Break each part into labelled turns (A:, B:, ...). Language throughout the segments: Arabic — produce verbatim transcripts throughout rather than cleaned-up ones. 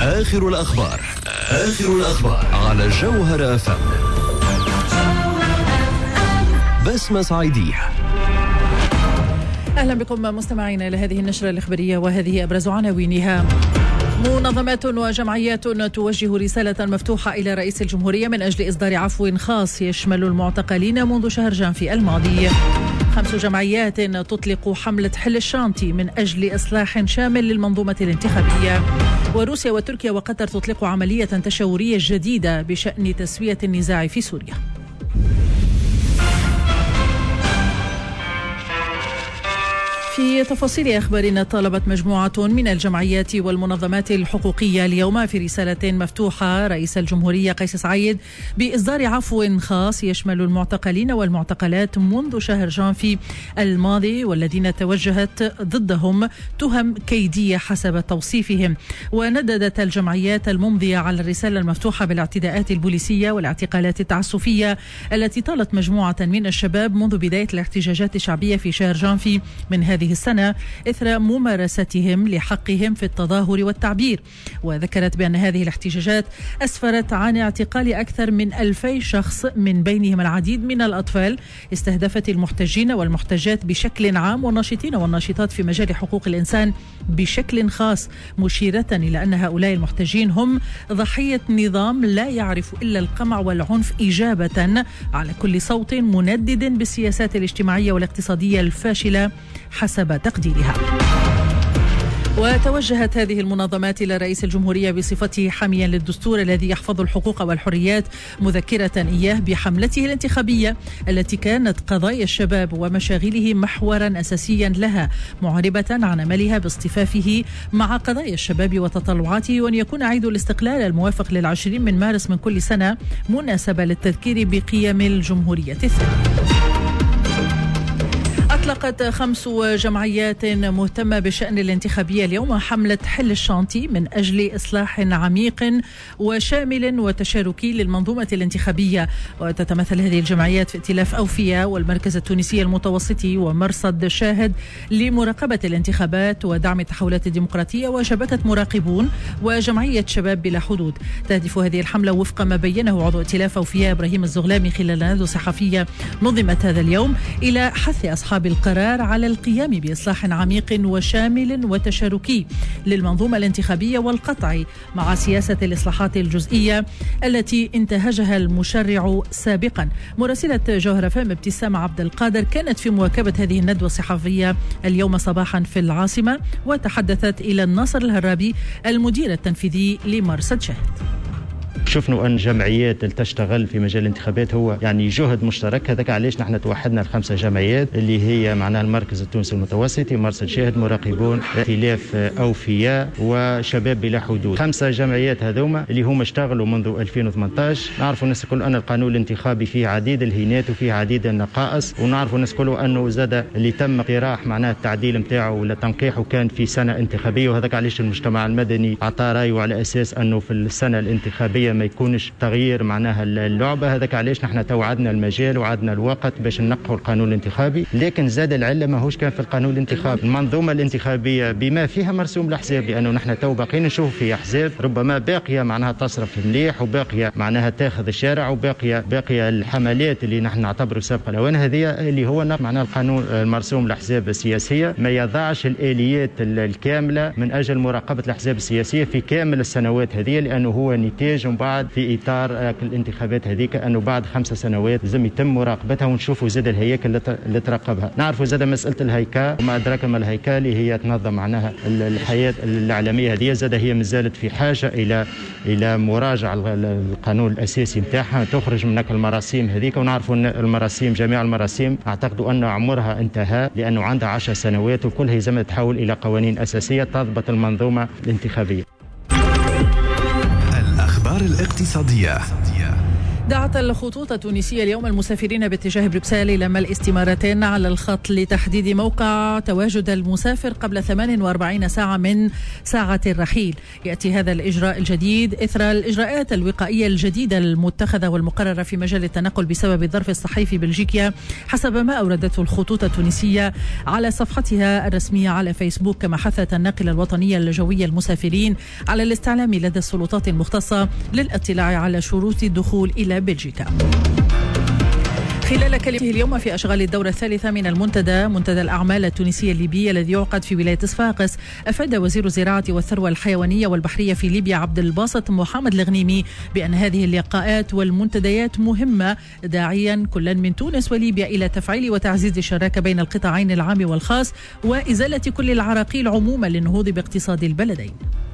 A: آخر الأخبار آخر الأخبار على جوهر أف أم. بسمة صعيدية.
B: أهلا بكم مستمعينا إلى هذه النشرة الإخبارية، وهذه أبرز عناوينها. منظمات وجمعيات توجه رسالة مفتوحة إلى رئيس الجمهورية من أجل إصدار عفو خاص يشمل المعتقلين منذ شهر جانفي الماضي. خمس جمعيات تطلق حملة حل الشانتي من أجل إصلاح شامل للمنظومة الانتخابية. وروسيا وتركيا وقطر تطلق عملية تشاورية جديدة بشأن تسوية النزاع في سوريا. في تفاصيل أخبارنا، طالبت مجموعة من الجمعيات والمنظمات الحقوقية اليوم في رسالة مفتوحة رئيس الجمهورية قيس سعيد بإصدار عفو خاص يشمل المعتقلين والمعتقلات منذ شهر جانفي الماضي والذين توجهت ضدهم تهم كيدية حسب توصيفهم. ونددت الجمعيات الممضية على الرسالة المفتوحة بالاعتداءات البوليسية والاعتقالات التعسفية التي طالت مجموعة من الشباب منذ بداية الاحتجاجات الشعبية في شهر جانفي من هذه السنة إثر ممارستهم لحقهم في التظاهر والتعبير. وذكرت بأن هذه الاحتجاجات أسفرت عن اعتقال أكثر من ألفي شخص من بينهم العديد من الأطفال. استهدفت المحتجين والمحتجات بشكل عام والناشطين والناشطات في مجال حقوق الإنسان بشكل خاص، مشيرة إلى أن هؤلاء المحتجين هم ضحية نظام لا يعرف إلا القمع والعنف، إجابة على كل صوت مندد بالسياسات الاجتماعية والاقتصادية الفاشلة حسب تقديرها. وتوجهت هذه المنظمات إلى رئيس الجمهورية بصفته حاميا للدستور الذي يحفظ الحقوق والحريات، مذكرة إياه بحملته الانتخابية التي كانت قضايا الشباب ومشاغله محورا أساسيا لها، معربة عن أملها باصطفافه مع قضايا الشباب وتطلعاته، وأن يكون عيد الاستقلال الموافق للعشرين من مارس من كل سنة مناسبة للتذكير بقيم الجمهورية الثانية. أطلقت خمس جمعيات مهتمة بالشأن الانتخابي اليوم حملة حل الشانتي من أجل إصلاح عميق وشامل وتشاركي للمنظومة الانتخابية. وتتمثل هذه الجمعيات في ائتلاف أوفياء والمركز التونسي المتوسطي ومرصد شاهد لمراقبة الانتخابات ودعم التحولات الديمقراطية وشبكة مراقبون وجمعية شباب بلا حدود. تهدف هذه الحملة وفق ما بينه عضو ائتلاف أوفياء إبراهيم الزغلامي خلال ندوة صحفية نظمت هذا اليوم إلى حث أصحاب القرار على القيام بإصلاح عميق وشامل وتشاركي للمنظومة الانتخابية والقطع مع سياسة الإصلاحات الجزئية التي انتهجها المشرع سابقا. مراسلة جوهر أف أم ابتسام عبد القادر كانت في مواكبة هذه الندوة الصحفية اليوم صباحا في العاصمة، وتحدثت إلى الناصر الهرابي المدير التنفيذي لمرصد شاهد.
C: شفنا أن جمعيات تشتغل في مجال الانتخابات هو يعني جهد مشترك، هذاك علاش نحن توحدنا الخمسة جمعيات اللي هي معناها المركز التونسي المتوسطي، مرصد شاهد، مراقبون، ائتلاف أوفياء وشباب بلا حدود. خمسة جمعيات هذوما اللي هم اشتغلوا منذ ألفين وثمانية عشر. نعرفوا الناس الكل أن القانون الانتخابي فيه عديد الهينات وفيه عديد النقائص، ونعرفوا الناس الكل أنه زاد اللي تم اقتراح معناها التعديل نتاعه ولا تنقيحه كان في سنة انتخابية، وهذاك علاش المجتمع المدني أعطى رأيه على أساس أنه في السنة الانتخابية ما يكونش تغيير معناها اللعبة. هذاك علاش نحن توعدنا المجال وعدنا الوقت باش ننقحوا القانون الانتخابي، لكن زاد العلة ماهوش كان في القانون الانتخابي. المنظومة الانتخابية بما فيها مرسوم الأحزاب، لأنه نحن تو باقيين نشوف في أحزاب ربما باقية معناها تصرف مليح وباقية معناها تاخذ الشارع وباقية باقية الحملات اللي نحن نعتبره سابقة الأوان. هذه اللي هو معناها القانون المرسوم الأحزاب السياسية ما يضعش الآليات الكاملة من أجل مراقبة الأحزاب السياسية في كامل السنوات هذه، لأنه هو نتاج بعد في إطار الانتخابات هذيك أنه بعد خمس سنوات لازم يتم مراقبتها ونشوفوا زاد الهياكل اللي تراقبها. نعرفوا زاد مسألة الهيكا وما أدراك ما الهيكا اللي هي تنظم معناها الحياة الإعلامية هذه، زاد هي مازالت في حاجة إلى إلى مراجعة القانون الأساسي نتاعها، تخرج منك المراسيم هذيك. ونعرفوا أن المراسيم جميع المراسيم أعتقدوا أن عمرها انتهى لأنه عندها عشر سنوات، وكلها لازم تحول إلى قوانين أساسية تضبط المنظومة الانتخابية.
A: الأخبار الاقتصادية.
B: دعت الخطوط التونسية اليوم المسافرين باتجاه بروكسل إلى ملء استمارتين على الخط لتحديد موقع تواجد المسافر قبل ثمان وأربعين ساعة من ساعة الرحيل. يأتي هذا الإجراء الجديد إثر الإجراءات الوقائية الجديدة المتخذة والمقررة في مجال التنقل بسبب الظرف الصحي في بلجيكا، حسب ما أوردته الخطوط التونسية على صفحتها الرسمية على فيسبوك. كما حثت الناقلة الوطنية الجوية المسافرين على الاستعلام لدى السلطات المختصة للاطلاع على شروط الدخول إلى بلجيكا. خلال كلمته اليوم في أشغال الدورة الثالثة من المنتدى منتدى الأعمال التونسية الليبية الذي يعقد في ولاية صفاقس، أفاد وزير الزراعة والثروة الحيوانية والبحرية في ليبيا عبد الباسط محمد الغنيمي بأن هذه اللقاءات والمنتديات مهمة، داعيا كلا من تونس وليبيا إلى تفعيل وتعزيز الشراكة بين القطاعين العام والخاص وإزالة كل العراقيل عموما للنهوض باقتصاد البلدين.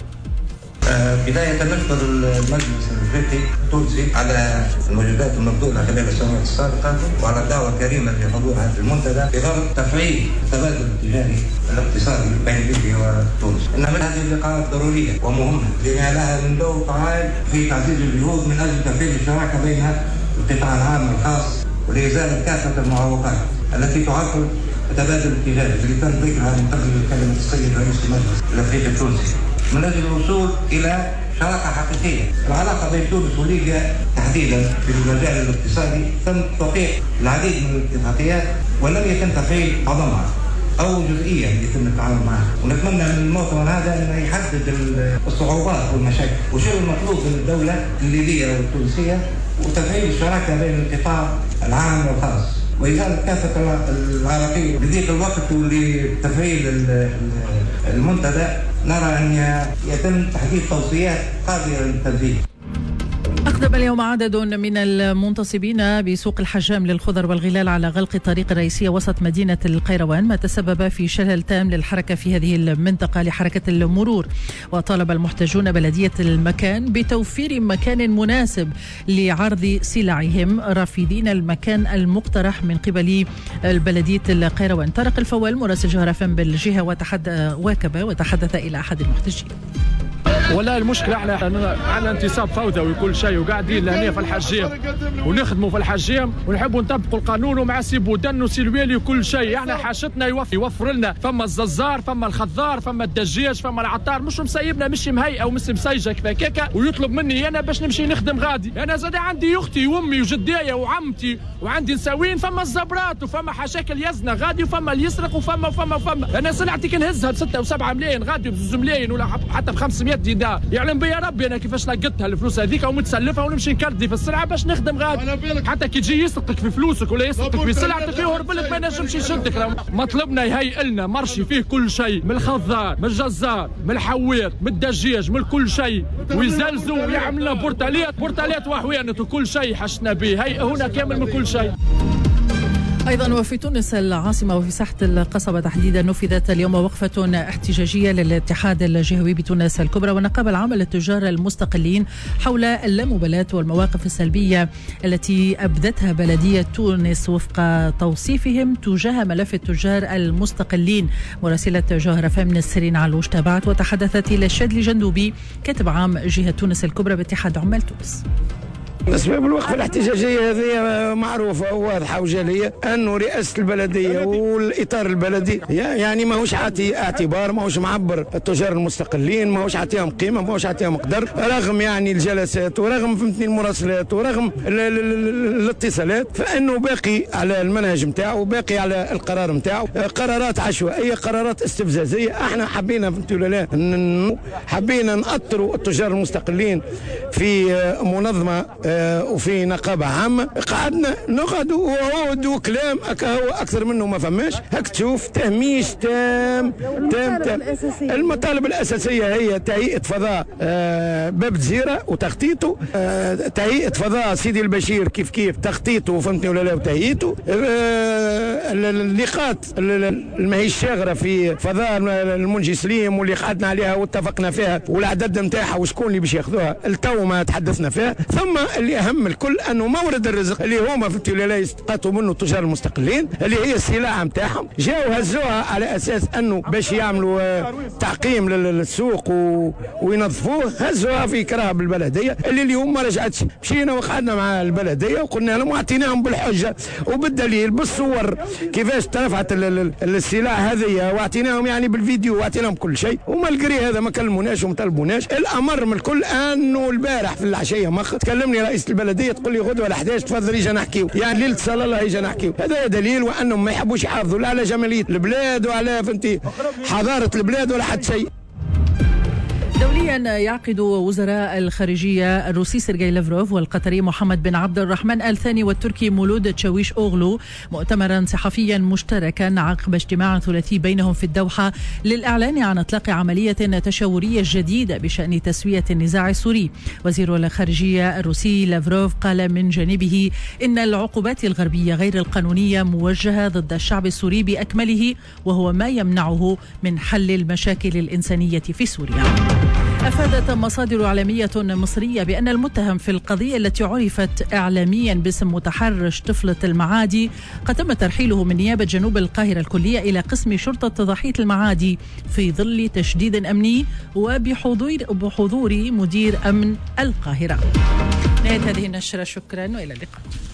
D: بداية نشكر المجلس الافريقي التونسي على المجهودات المبذولة خلال السنوات السابقة وعلى الدعوة الكريمة لحضور هذا المنتدى بغرض تفعيل التبادل التجاري الاقتصادي بين ليبيا وتونس. إن من هذه اللقاءات ضرورية ومهمة لأن لها من دور فعال في تعزيز الجهود من أجل تفعيل الشراكة بين القطاع العام والخاص ولإزالة كافة المعوقات التي تعرقل التبادل التجاري اللي تم ذكرها من قبل كلمة السيد رئيس المجلس الافريقي التونسي، من أجل الوصول إلى شراكة حقيقية. العلاقة بين تونس وليبيا تحديدا في المجال الاقتصادي تم توقيع العديد من الاتفاقيات ولم يتم تفعيل معظمها أو جزئيا يتم التعامل معها، ونتمنى من المؤتمر هذا أن يحدد الصعوبات والمشاكل وشو المطلوب من الدولة الليبية والتونسية وتفعيل الشراكة بين القطاع العام والخاص وإزالة كافة العراقيل. بذيك الوقت ولتفعيل المنتدى نرى أن يتم تحديد توصيات قادرة للتنفيذ.
B: أقدم اليوم عدد من المنتصبين بسوق الحجام للخضر والغلال على غلق الطريق الرئيسية وسط مدينة القيروان، ما تسبب في شلل تام للحركة في هذه المنطقة لحركة المرور. وطالب المحتجون بلدية المكان بتوفير مكان مناسب لعرض سلعهم، رافضين المكان المقترح من قبل بلدية القيروان. طارق الفوال مراسل جوهر فم بالجهة وتحدث واكب وتحدث إلى أحد المحتجين.
E: والله المشكلة احنا على انتصاب فوضوي وكل شيء وقاعدين لهنا في الحجيم ونخدموا في الحجيم ونحبوا نطبقوا القانون ومع سي بودن وسيلويلي وكل شيء. احنا حاجتنا يوفر, يوفر لنا فما الززار فما الخضار فما الدجاج فما العطار، مش مسيبنا مش مهيئة ومش مسيجة كذا كيكا ويطلب مني انا باش نمشي نخدم غادي. انا زاد عندي اختي وامي وجدايا وعمتي وعندي نساوين فما الزبرات وفما حشاكل يزنة غادي وفما اللي يسرق وفما وفما وفما. انا سلعتي كنهزها بستة وسبعة ملايين غادي وبزوز ملايين ولا حتى بخمسمية دينار. يعلم بيا ربي انا كيفاش لقيتها الفلوس هذيك ومتسلفها ونمشي نكردي في السلعه باش نخدم غادي. حتى كي يجي يسرقك في فلوسك ولا يسرقك في سلعتك يهرب لك ما ينجمش يشدك. مطلبنا يهيئ لنا مرشي فيه كل شيء، من الخضار من الجزار من الحويط من الدجاج من كل شيء، ويزلزوا ويعمل لنا بورتاليات بورتاليات وحوينات وكل شيء حشنا به. هيئ هنا كامل من كل شيء.
B: أيضا وفي تونس العاصمة وفي ساحة القصبة تحديدا نفذت اليوم وقفة احتجاجية للاتحاد الجهوي بتونس الكبرى والنقابة العامة للتجار المستقلين حول اللامبالاة والمواقف السلبية التي أبدتها بلدية تونس وفق توصيفهم تجاه ملف التجار المستقلين. مراسلة جوهر فم نسرين علوش تابعت وتحدثت إلى الشادلي جندوبي كاتب عام جهة تونس الكبرى باتحاد عمال تونس.
F: أسباب الوقفة الاحتجاجية هذه معروفة وواضحة وجلية، أنه رئاسة البلدية والإطار البلدي يعني ماهوش عاطي اعتبار، ماهوش معبر التجار المستقلين، ماهوش عاطيهم قيمة، ماهوش عاطيهم قدر، رغم يعني الجلسات ورغم فهمتني المراسلات ورغم الاتصالات، فإنه باقي على المنهج متاعه وباقي على القرار متاعه. قرارات عشوائية، قرارات استفزازية. احنا حبينا فهمتوا ولا لا حبينا نأطروا التجار المستقلين في منظمة وفي نقابة عامة. قعدنا نقعدوا وعود وكلام هو أكثر منه ما فماش. هك تشوف تهميش تام تام تام. المطالب الأساسية هي تهيئة فضاء باب جزيرة وتخطيطه، تهيئة فضاء سيدي البشير كيف كيف تخطيطه فهمتني ولا لا وتهيئته، النقاط الماهيش شاغرة في فضاء المنجي سليم واللي قعدنا عليها واتفقنا فيها والعدد نتاعها وشكون اللي باش ياخذوها التو ما تحدثنا فيها. ثم اللي أهم الكل أنه مورد الرزق اللي هما في الولاية يستقطوا منه التجار المستقلين اللي هي السلعة نتاعهم، جاوا هزوها على أساس أنه باش يعملوا تعقيم للسوق وينظفوه، هزوها في كراهة بالبلدية اللي اليوم ما رجعتش. مشينا وقعدنا مع البلدية وقلنا لهم واعطيناهم بالحجة وبالدليل بالصور كيفاش ترفعت السلع هذه، واعطيناهم يعني بالفيديو واعطيناهم كل شيء، ومالقري هذا ما كلموناش وما طلبوناش. الأمر من الكل أنه البارح في العشية مخ تكلمني رئيس البلدية تقول لي غدوة الأحداث تفضل يجي نحكيو، يعني ليلة صلاة الله يجي نحكيو. هذا دليل وأنهم ما يحبوش يحافظوا لا على جمالية البلاد وعلى فهمتي حضارة البلاد ولا حد شيء.
B: دوليا يعقد وزراء الخارجية الروسي سيرجي لافروف والقطري محمد بن عبد الرحمن آل ثاني والتركي مولود تشاويش أوغلو مؤتمرا صحفيا مشتركا عقب اجتماع ثلاثي بينهم في الدوحة للإعلان عن إطلاق عملية تشاورية جديدة بشأن تسوية النزاع السوري. وزير الخارجية الروسي لافروف قال من جانبه إن العقوبات الغربية غير القانونية موجهة ضد الشعب السوري بأكمله، وهو ما يمنعه من حل المشاكل الإنسانية في سوريا. أفادت مصادر إعلامية مصرية بأن المتهم في القضية التي عرفت إعلاميا باسم متحرش طفلة المعادي قد تم ترحيله من نيابة جنوب القاهرة الكلية إلى قسم شرطة ضاحية المعادي في ظل تشديد أمني وبحضور بحضور مدير أمن القاهرة. نهاية هذه النشرة، شكرا وإلى اللقاء.